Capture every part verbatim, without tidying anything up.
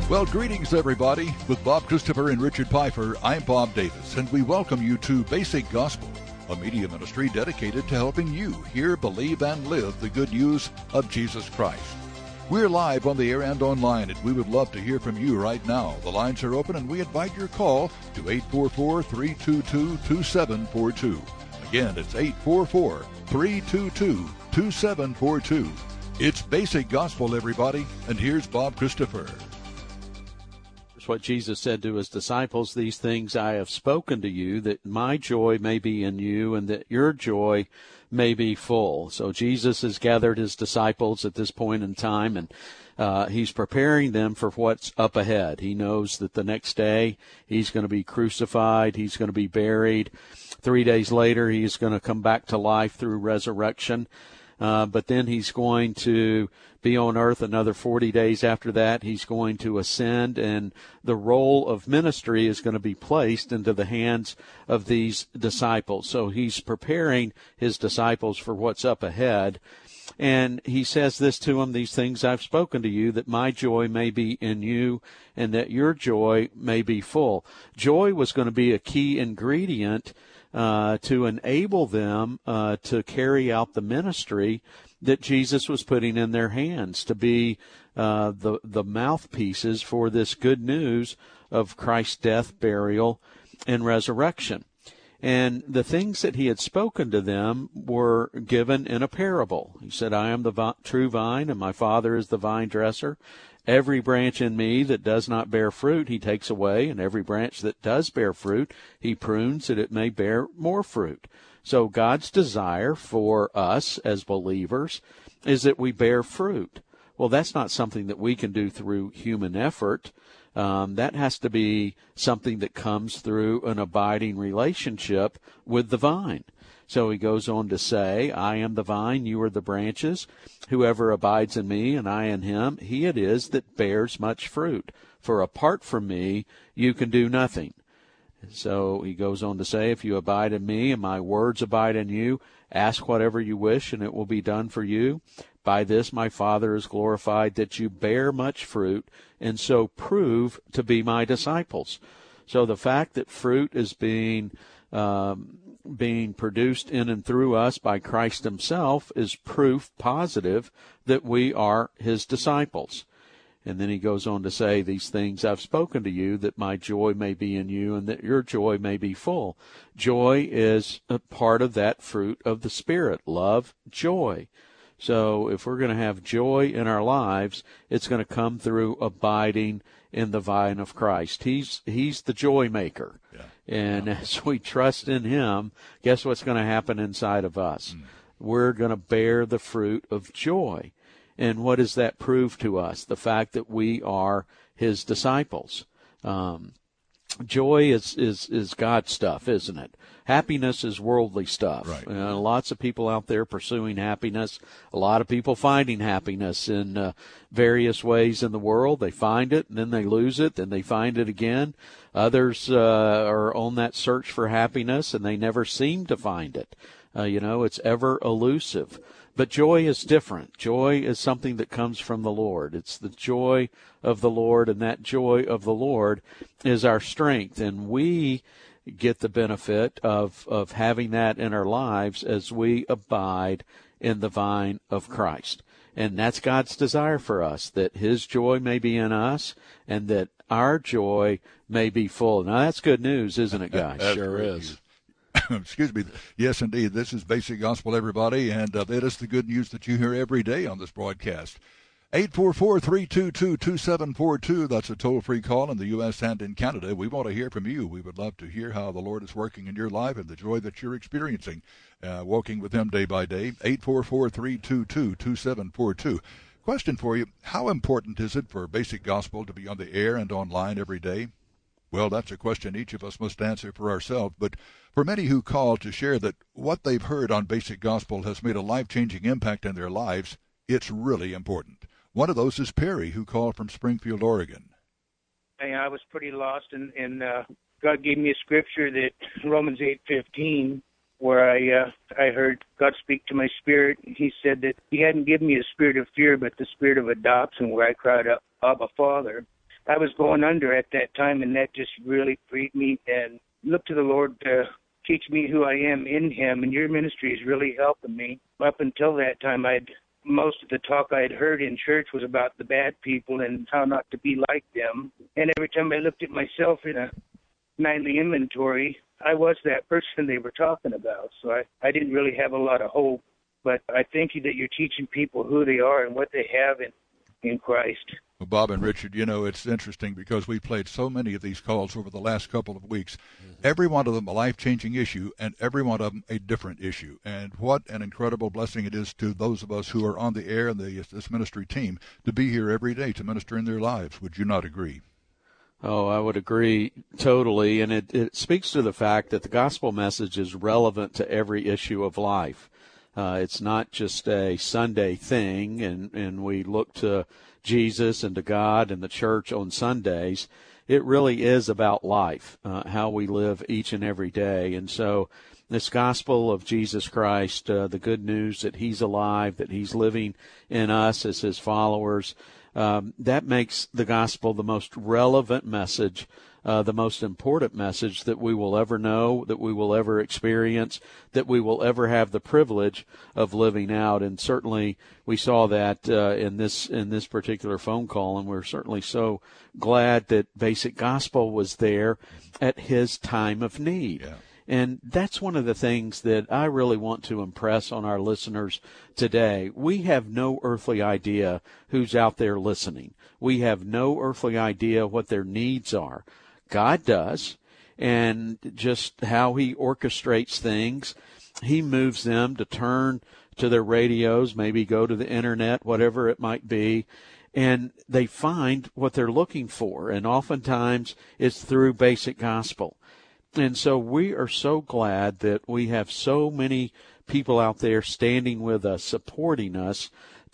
Well, greetings, everybody. With Bob Christopher and Richard Pfeiffer, I'm Bob Davis, and we welcome you to Basic Gospel, a media ministry dedicated to helping you hear, believe, and live the good news of Jesus Christ. We're live on the air and online, and we would love to hear from you right now. The lines are open, and we invite your call to eight four four, three two two, two seven four two. Again, it's eight four four, three two two, two seven four two. It's Basic Gospel, everybody, and here's Bob Christopher. What Jesus said to his disciples, these things I have spoken to you, that my joy may be in you and that your joy may be full. So Jesus has gathered his disciples at this point in time, and uh, he's preparing them for what's up ahead. He knows that the next day he's going to be crucified, he's going to be buried. Three days later, he's going to come back to life through resurrection. Uh, but then he's going to be on earth another forty days after that. He's going to ascend, and the role of ministry is going to be placed into the hands of these disciples. So he's preparing his disciples for what's up ahead. And he says this to them, these things I've spoken to you, that my joy may be in you and that your joy may be full. Joy was going to be a key ingredient Uh, to enable them uh, to carry out the ministry that Jesus was putting in their hands, to be uh, the the mouthpieces for this good news of Christ's death, burial, and resurrection. And the things that he had spoken to them were given in a parable. He said, I am the vi- true vine, and my Father is the vine dresser. Every branch in me that does not bear fruit, he takes away, and every branch that does bear fruit, he prunes that it may bear more fruit. So God's desire for us as believers is that we bear fruit. Well, that's not something that we can do through human effort. Um, that has to be something that comes through an abiding relationship with the vine. So he goes on to say, I am the vine, you are the branches. Whoever abides in me and I in him, he it is that bears much fruit. For apart from me, you can do nothing. So he goes on to say, if you abide in me and my words abide in you, ask whatever you wish and it will be done for you. By this my Father is glorified, that you bear much fruit and so prove to be my disciples. So the fact that fruit is being um, being produced in and through us by Christ himself is proof positive that we are his disciples. And then he goes on to say, these things I've spoken to you, that my joy may be in you and that your joy may be full. Joy is a part of that fruit of the Spirit, love, joy. So if we're going to have joy in our lives, it's going to come through abiding in the vine of Christ. He's he's the joy maker. Yeah. And yeah. As we trust in him, guess what's going to happen inside of us? Mm. We're going to bear the fruit of joy. And what does that prove to us? The fact that we are his disciples. Um, joy is, is, is God stuff, isn't it? Happiness is worldly stuff. Right. Uh, lots of people out there pursuing happiness. A lot of people finding happiness in uh, various ways in the world. They find it, and then they lose it, then they find it again. Others uh, are on that search for happiness, and they never seem to find it. Uh, you know, it's ever elusive. But joy is different. Joy is something that comes from the Lord. It's the joy of the Lord, and that joy of the Lord is our strength. And we get the benefit of, of having that in our lives as we abide in the vine of Christ. And that's God's desire for us, that his joy may be in us and that our joy may be full. Now, that's good news, isn't it, guys? Sure is. Excuse me. Yes, indeed. This is Basic Gospel, everybody, and uh, that is the good news that you hear every day on this broadcast. eight four four, three two two, two seven four two. That's a toll-free call in the U S and in Canada. We want to hear from you. We would love to hear how the Lord is working in your life and the joy that you're experiencing, uh, walking with him day by day. eight four four, three two two, two seven four two. Question for you. How important is it for Basic Gospel to be on the air and online every day? Well, that's a question each of us must answer for ourselves, but for many who call to share that what they've heard on Basic Gospel has made a life-changing impact in their lives, it's really important. One of those is Perry, who called from Springfield, Oregon. Hey, I was pretty lost, and, and uh, God gave me a scripture, that Romans eight fifteen, where I uh, I heard God speak to my spirit. He said that he hadn't given me a spirit of fear, but the spirit of adoption, where I cried out, Abba, Father. I was going under at that time, and that just really freed me. And look to the Lord to teach me who I am in Him. And your ministry is really helping me. Up until that time, I'd most of the talk I had heard in church was about the bad people and how not to be like them. And every time I looked at myself in a nightly inventory, I was that person they were talking about. So I, I didn't really have a lot of hope. But I thank you that you're teaching people who they are and what they have in, in Christ. Well, Bob and Richard, you know, it's interesting because we played so many of these calls over the last couple of weeks. Mm-hmm. Every one of them a life-changing issue, and every one of them a different issue. And what an incredible blessing it is to those of us who are on the air and the, this ministry team to be here every day to minister in their lives. Would you not agree? Oh, I would agree totally. And it, it speaks to the fact that the gospel message is relevant to every issue of life. Uh, it's not just a Sunday thing, and, and we look to Jesus and to God and the church on Sundays. It really is about life, uh, how we live each and every day. And so this gospel of Jesus Christ, uh, the good news that He's alive, that He's living in us as His followers, um, that makes the gospel the most relevant message, uh, the most important message that we will ever know, that we will ever experience, that we will ever have the privilege of living out. And certainly we saw that uh, in this in this particular phone call, and we're certainly so glad that Basic Gospel was there at His time of need. Yeah. And that's one of the things that I really want to impress on our listeners today. We have no earthly idea who's out there listening. We have no earthly idea what their needs are. God does, and just how He orchestrates things. He moves them to turn to their radios, maybe go to the internet, whatever it might be, and they find what they're looking for. And oftentimes it's through Basic Gospel. And so we are so glad that we have so many people out there standing with us, supporting us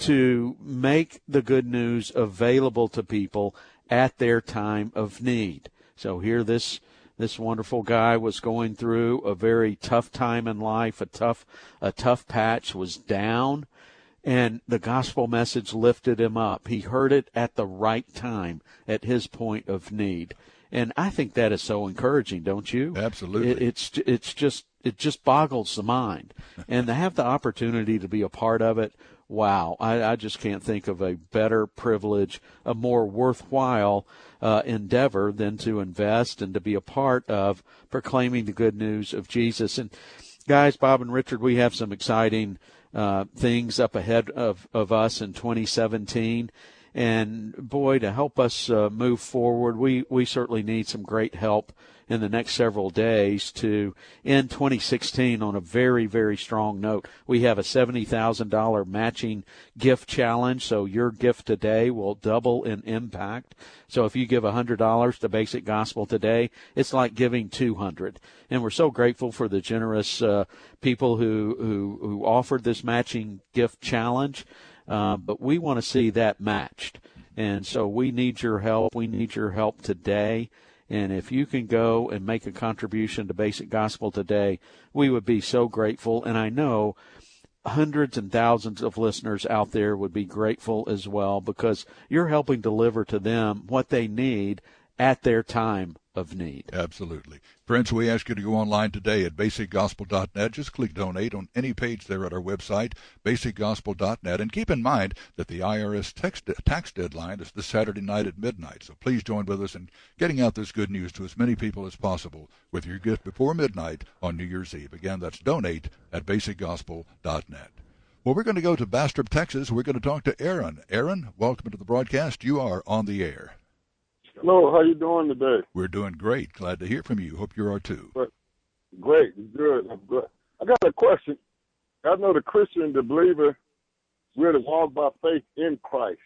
to make the good news available to people at their time of need. So here this this wonderful guy was going through a very tough time in life, a tough a tough patch, was down, and the gospel message lifted him up. He heard it at the right time, at his point of need. And I think that is so encouraging, don't you? Absolutely. It, it's it's just it just boggles the mind. And to have the opportunity to be a part of it, wow, I, I just can't think of a better privilege, a more worthwhile uh, endeavor than to invest and to be a part of proclaiming the good news of Jesus. And guys, Bob and Richard, we have some exciting uh, things up ahead of, of us in twenty seventeen. And, boy, to help us uh, move forward, we, we certainly need some great help in the next several days to end twenty sixteen on a very, very strong note. We have a seventy thousand dollars matching gift challenge, so your gift today will double in impact. So if you give one hundred dollars to Basic Gospel today, it's like giving two hundred dollars. And we're so grateful for the generous uh, people who, who, who offered this matching gift challenge. Uh, but we want to see that matched. And so we need your help. We need your help today. And if you can go and make a contribution to Basic Gospel today, we would be so grateful. And I know hundreds and thousands of listeners out there would be grateful as well, because you're helping deliver to them what they need at their time of need. Absolutely. Friends, we ask you to go online today at basic gospel dot net. Just click donate on any page there at our website, basic gospel dot net. And keep in mind that the I R S tax, tax deadline is this Saturday night at midnight. So please join with us in getting out this good news to as many people as possible with your gift before midnight on New Year's Eve. Again, that's donate at basic gospel dot net. Well, we're going to go to Bastrop, Texas. We're going to talk to Aaron. Aaron, welcome to the broadcast. You are on the air. Hello, how you doing today? We're doing great. Glad to hear from you. Hope you are too. Great, good. I'm good. I got a question. I know the Christian, the believer, we're to walk by faith in Christ.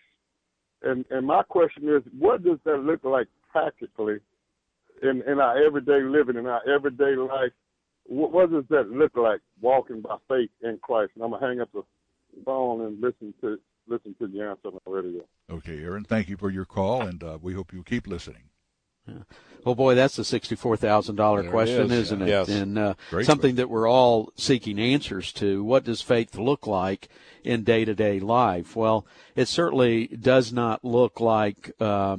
And and my question is, what does that look like practically in, in our everyday living, in our everyday life? What, what does that look like, walking by faith in Christ? And I'm going to hang up the phone and listen to listen to the answer on the radio. Okay, Aaron, thank you for your call, and uh, we hope you keep listening. Yeah. Well, boy, that's a sixty-four thousand dollars question, is, isn't yeah. it? Yes. And uh, something question. that we're all seeking answers to. What does faith look like in day-to-day life? Well, it certainly does not look like um,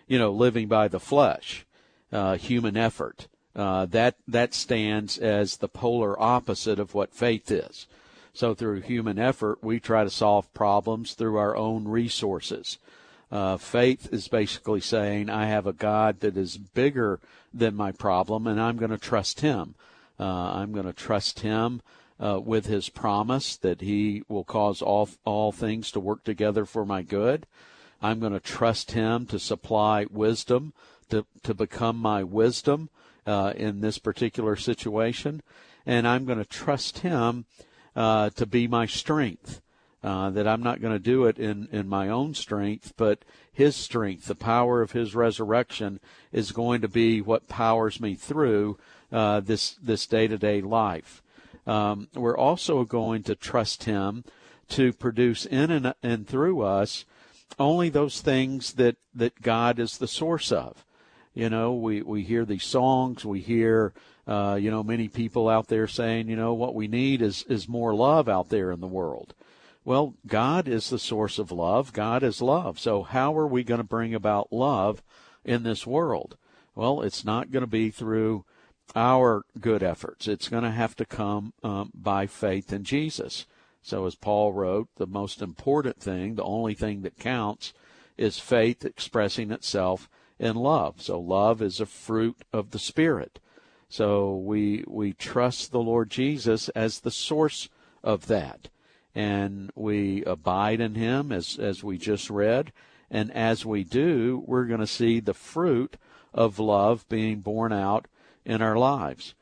you know, living by the flesh, uh, human effort. Uh, that that stands as the polar opposite of what faith is. So through human effort, we try to solve problems through our own resources. Uh, faith is basically saying, I have a God that is bigger than my problem, and I'm going to trust him. Uh, I'm going to trust him uh, with his promise that he will cause all all things to work together for my good. I'm going to trust him to supply wisdom, to, to become my wisdom uh, in this particular situation. And I'm going to trust him uh, to be my strength, uh, that I'm not going to do it in, in my own strength, but his strength, the power of his resurrection, is going to be what powers me through uh, this, this day-to-day life. Um, we're also going to trust him to produce in and, and through us only those things that, that God is the source of. You know, we, we hear these songs, we hear, uh, you know, many people out there saying, you know, what we need is, is more love out there in the world. Well, God is the source of love. God is love. So how are we going to bring about love in this world? Well, it's not going to be through our good efforts. It's going to have to come um, by faith in Jesus. So as Paul wrote, the most important thing, the only thing that counts, is faith expressing itself in love. So love is a fruit of the Spirit. So we we trust the Lord Jesus as the source of that. And we abide in him, as, as we just read. And as we do, we're going to see the fruit of love being borne out in our lives.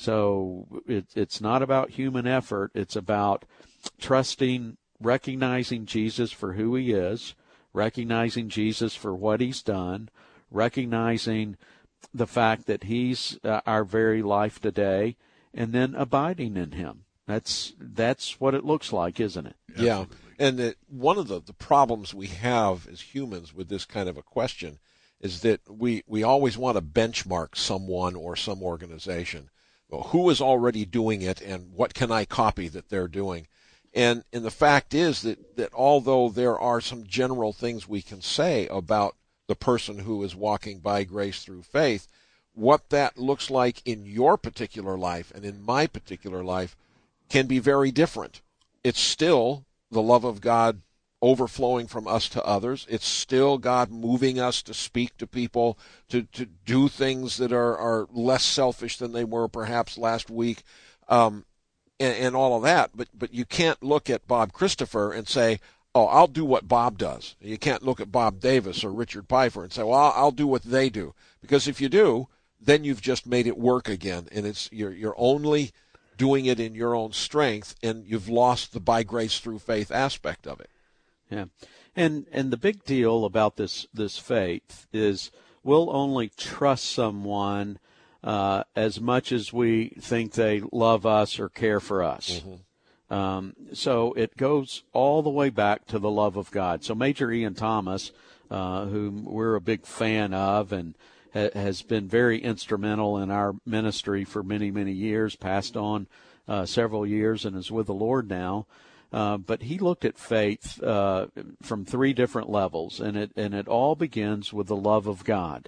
So it, it's not about human effort. It's about trusting, recognizing Jesus for who he is, recognizing Jesus for what he's done, recognizing the fact that he's uh, our very life today, and then abiding in him. That's that's what it looks like, isn't it? Yeah. Absolutely. And that one of the, the problems we have as humans with this kind of a question is that we, we always want to benchmark someone or some organization. Well, who is already doing it, and what can I copy that they're doing? And and the fact is that, that although there are some general things we can say about the person who is walking by grace through faith, what that looks like in your particular life and in my particular life can be very different. It's still the love of God overflowing from us to others. It's still God moving us to speak to people, to, to do things that are, are less selfish than they were perhaps last week, um, and, and all of that. But, but you can't look at Bob Christopher and say, oh, I'll do what Bob does. You can't look at Bob Davis or Richard Pfeiffer and say, well, I'll, I'll do what they do. Because if you do, then you've just made it work again, and it's you're you're only doing it in your own strength, and you've lost the by grace through faith aspect of it. Yeah, and and the big deal about this this faith is we'll only trust someone uh, as much as we think they love us or care for us. Mm-hmm. Um, so it goes all the way back to the love of God. So Major Ian Thomas, uh, whom we're a big fan of and ha- has been very instrumental in our ministry for many, many years, passed on uh, several years and is with the Lord now. Uh, but he looked at faith uh, from three different levels, and it and it all begins with the love of God.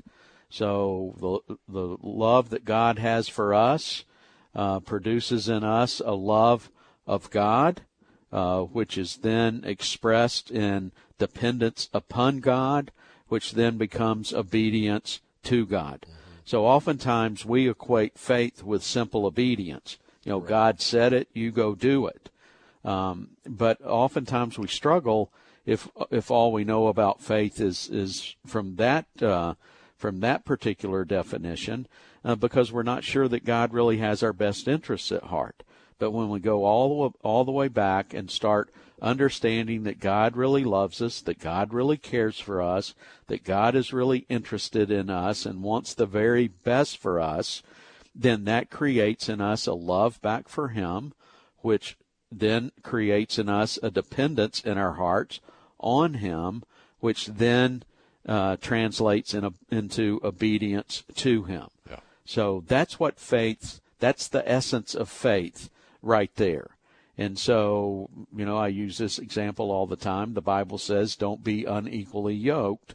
So the the love that God has for us uh, produces in us a love of God, uh, which is then expressed in dependence upon God, which then becomes obedience to God. Mm-hmm. So oftentimes we equate faith with simple obedience. You know, right. God said it, you go do it. Um, but oftentimes we struggle if if all we know about faith is is from that uh, from that particular definition, uh, because we're not sure that God really has our best interests at heart. But when we go all the way, all the way back and start understanding that God really loves us, that God really cares for us, that God is really interested in us and wants the very best for us, then that creates in us a love back for him, which then creates in us a dependence in our hearts on him, which then uh, translates in a, into obedience to him. Yeah. So that's what faith, that's the essence of faith right there. And so, you know, I use this example all the time. The Bible says don't be unequally yoked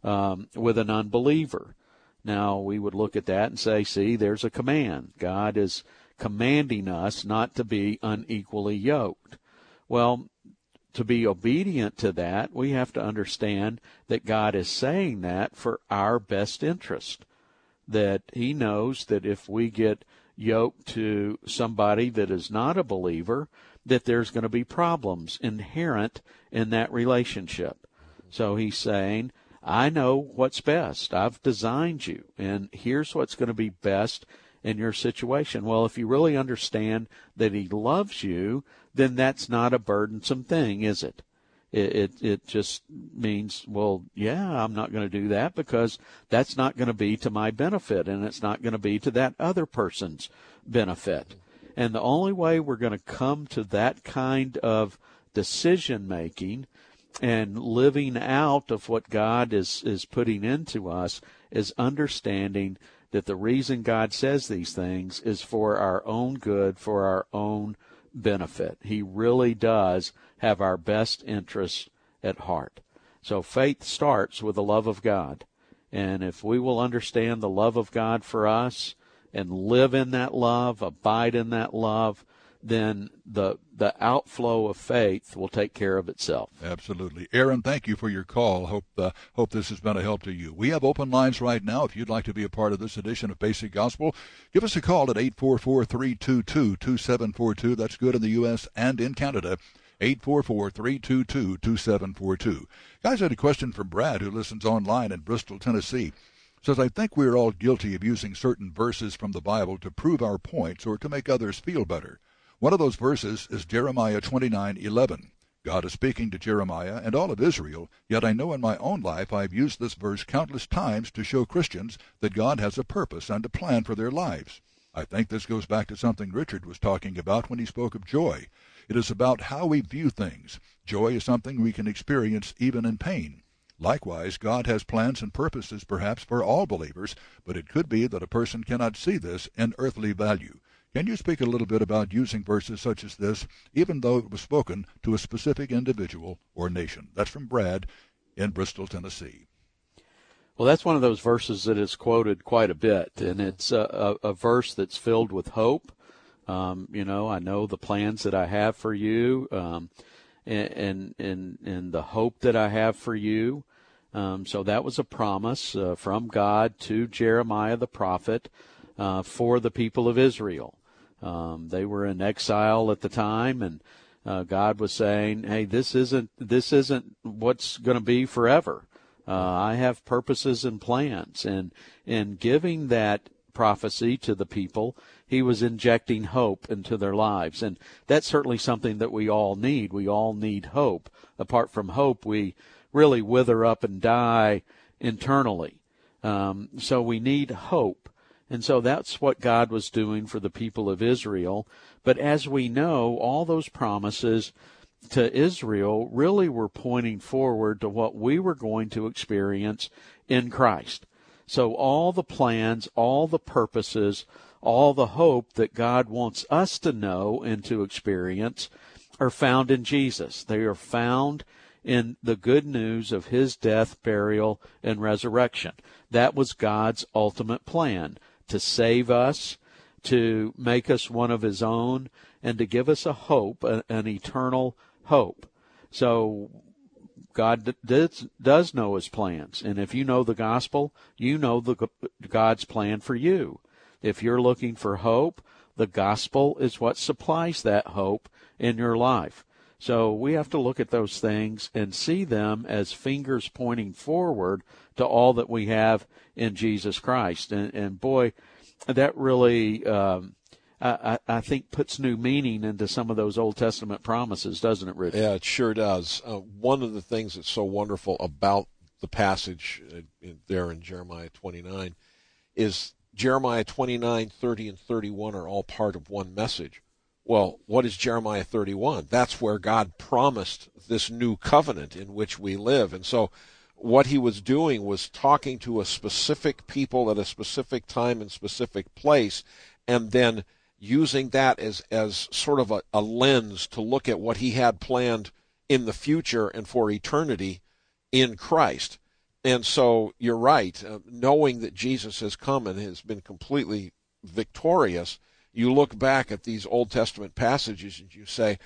um, with an unbeliever. Now, we would look at that and say, see, there's a command. God is commanding us not to be unequally yoked. Well, to be obedient to that, we have to understand that God is saying that for our best interest, that he knows that if we get yoked to somebody that is not a believer, that there's going to be problems inherent in that relationship. So he's saying, I know what's best. I've designed you, and here's what's going to be best in your situation. Well, if you really understand that he loves you, then that's not a burdensome thing, is it? It it, it just means, well, yeah, I'm not going to do that because that's not going to be to my benefit, and it's not going to be to that other person's benefit. And the only way we're going to come to that kind of decision-making and living out of what God is, is putting into us is understanding that the reason God says these things is for our own good, for our own benefit. He really does have our best interests at heart. So faith starts with the love of God. And if we will understand the love of God for us and live in that love, abide in that love, then the the outflow of faith will take care of itself. Absolutely. Aaron, thank you for your call. Hope uh, hope this has been a help to you. We have open lines right now. If you'd like to be a part of this edition of Basic Gospel, give us a call at eight four four, three two two, two seven four two. That's good in the U S and in Canada. eight four four, three two two, two seven four two. Guys, I had a question from Brad, who listens online in Bristol, Tennessee. Says, I think we're all guilty of using certain verses from the Bible to prove our points or to make others feel better. One of those verses is Jeremiah twenty-nine eleven. God is speaking to Jeremiah and all of Israel, yet I know in my own life I've used this verse countless times to show Christians that God has a purpose and a plan for their lives. I think this goes back to something Richard was talking about when he spoke of joy. It is about how we view things. Joy is something we can experience even in pain. Likewise, God has plans and purposes perhaps for all believers, but it could be that a person cannot see this in earthly value. Can you speak a little bit about using verses such as this, even though it was spoken to a specific individual or nation? That's from Brad in Bristol, Tennessee. Well, that's one of those verses that is quoted quite a bit, and it's a, a, a verse that's filled with hope. Um, you know, I know the plans that I have for you, um, and, and, and the hope that I have for you. Um, so that was a promise uh, from God to Jeremiah the prophet uh, for the people of Israel. Um, they were in exile at the time, and uh, God was saying, "Hey, this isn't this isn't what's going to be forever. Uh, I have purposes and plans." And in giving that prophecy to the people, he was injecting hope into their lives, and that's certainly something that we all need. We all need hope. Apart from hope, we really wither up and die internally. Um, so we need hope. And so that's what God was doing for the people of Israel. But as we know, all those promises to Israel really were pointing forward to what we were going to experience in Christ. So all the plans, all the purposes, all the hope that God wants us to know and to experience are found in Jesus. They are found in the good news of his death, burial, and resurrection. That was God's ultimate plan, to save us, to make us one of his own, and to give us a hope, an eternal hope. So God does, does know his plans. And if you know the gospel, you know the God's plan for you. If you're looking for hope, the gospel is what supplies that hope in your life. So we have to look at those things and see them as fingers pointing forward to all that we have in Jesus Christ. And, and boy, that really, um, I, I think, puts new meaning into some of those Old Testament promises, doesn't it, Richard? Yeah, it sure does. Uh, one of the things that's so wonderful about the passage uh, in, there in Jeremiah twenty-nine is Jeremiah twenty-nine, thirty, and thirty-one are all part of one message. Well, what is Jeremiah thirty-one? That's where God promised this new covenant in which we live. And so what he was doing was talking to a specific people at a specific time and specific place, and then using that as, as sort of a, a lens to look at what he had planned in the future and for eternity in Christ. And so you're right. Uh, knowing that Jesus has come and has been completely victorious, you look back at these Old Testament passages and you say,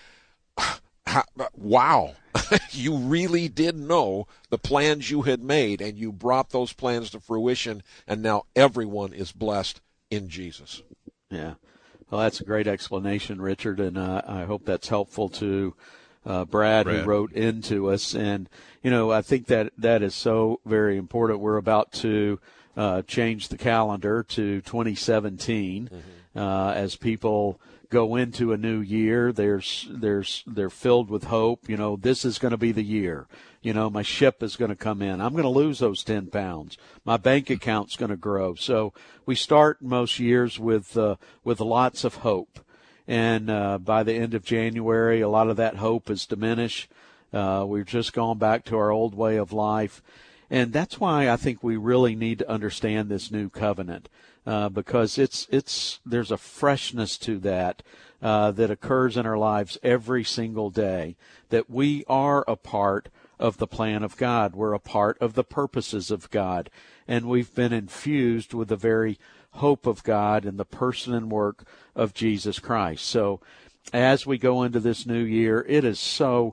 wow, you really did know the plans you had made, and you brought those plans to fruition, and now everyone is blessed in Jesus. Yeah. Well, that's a great explanation, Richard, and uh, I hope that's helpful to uh, Brad, Brad, who wrote into us. And, you know, I think that that is so very important. We're about to uh, change the calendar to twenty seventeen mm-hmm. uh, as people go into a new year. There's, there's, they're filled with hope. You know, this is going to be the year. You know, my ship is going to come in. I'm going to lose those ten pounds. My bank account's going to grow. So we start most years with, uh, with lots of hope. And, uh, by the end of January, a lot of that hope is diminished. Uh, we've just gone back to our old way of life. And that's why I think we really need to understand this new covenant. Uh, because it's, it's, there's a freshness to that, uh, that occurs in our lives every single day, that we are a part of the plan of God. We're a part of the purposes of God. And we've been infused with the very hope of God and the person and work of Jesus Christ. So as we go into this new year, it is so,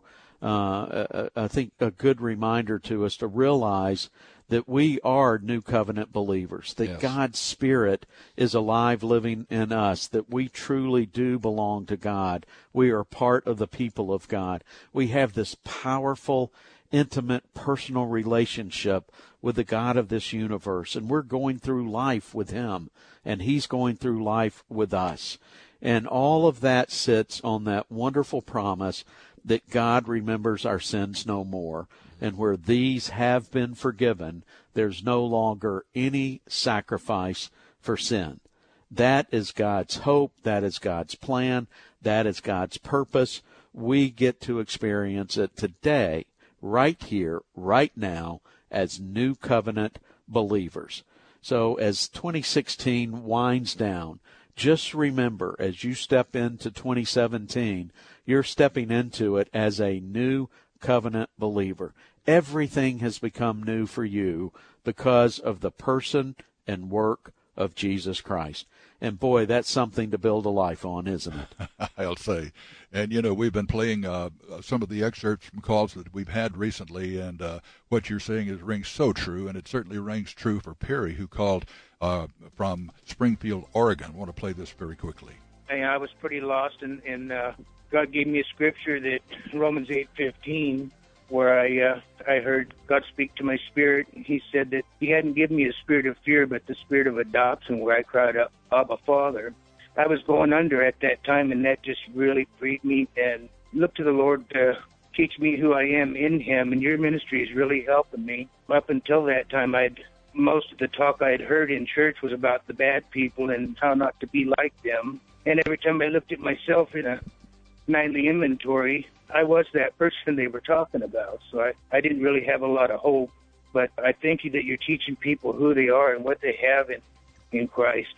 uh, I think a good reminder to us to realize that we are new covenant believers, that yes. God's Spirit is alive living in us, that we truly do belong to God. We are part of the people of God. We have this powerful, intimate, personal relationship with the God of this universe, and we're going through life with Him, and He's going through life with us. And all of that sits on that wonderful promise that God remembers our sins no more. And where these have been forgiven, there's no longer any sacrifice for sin. That is God's hope. That is God's plan. That is God's purpose. We get to experience it today, right here, right now, as new covenant believers. So as twenty sixteen winds down, just remember, as you step into twenty seventeen, you're stepping into it as a new covenant believer. Everything has become new for you because of the person and work of Jesus Christ. And boy, that's something to build a life on, isn't it? I'll say. And, you know, we've been playing uh, some of the excerpts from calls that we've had recently, and uh, what you're saying is rings so true, and it certainly rings true for Perry, who called uh, from Springfield, Oregon. I want to play this very quickly. Hey, I was pretty lost, and, and uh, God gave me a scripture that Romans eight fifteen, where I uh, I heard God speak to my spirit. He said that He hadn't given me a spirit of fear, but the spirit of adoption, where I cried out, Abba, Father. I was going under at that time, and that just really freed me, and looked to the Lord to teach me who I am in Him, and your ministry is really helping me. Up until that time, I'd most of the talk I had heard in church was about the bad people and how not to be like them. And every time I looked at myself in a nightly inventory, I was that person they were talking about. So I, I didn't really have a lot of hope. But I thank you that you're teaching people who they are and what they have in, in Christ.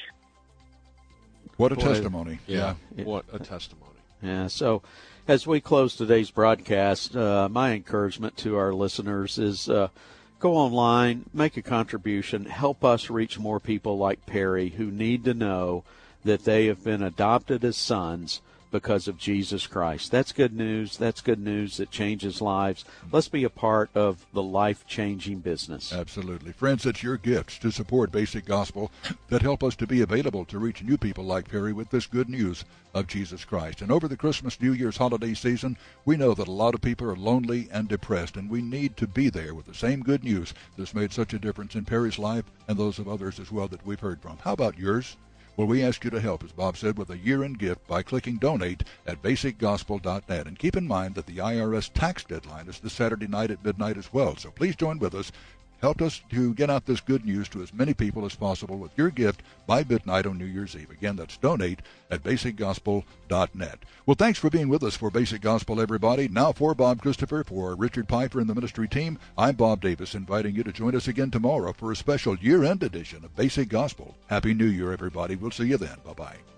What a Boy, testimony. Yeah, yeah. What a testimony. Yeah, so as we close today's broadcast, uh, my encouragement to our listeners is uh, go online, make a contribution, help us reach more people like Perry who need to know that they have been adopted as sons because of Jesus Christ. That's good news. That's good news that changes lives. Let's be a part of the life-changing business. Absolutely. Friends, it's your gifts to support Basic Gospel that help us to be available to reach new people like Perry with this good news of Jesus Christ. And over the Christmas, New Year's holiday season, we know that a lot of people are lonely and depressed, and we need to be there with the same good news that's made such a difference in Perry's life and those of others as well that we've heard from. How about yours? Well, we ask you to help, as Bob said, with a year-end gift by clicking Donate at basic gospel dot net. And keep in mind that the I R S tax deadline is this Saturday night at midnight as well. So please join with us. Help us to get out this good news to as many people as possible with your gift by midnight on New Year's Eve. Again, that's Donate at basic gospel dot net. Well, thanks for being with us for Basic Gospel, everybody. Now for Bob Christopher, for Richard Piper and the ministry team, I'm Bob Davis, inviting you to join us again tomorrow for a special year-end edition of Basic Gospel. Happy New Year, everybody. We'll see you then. Bye-bye.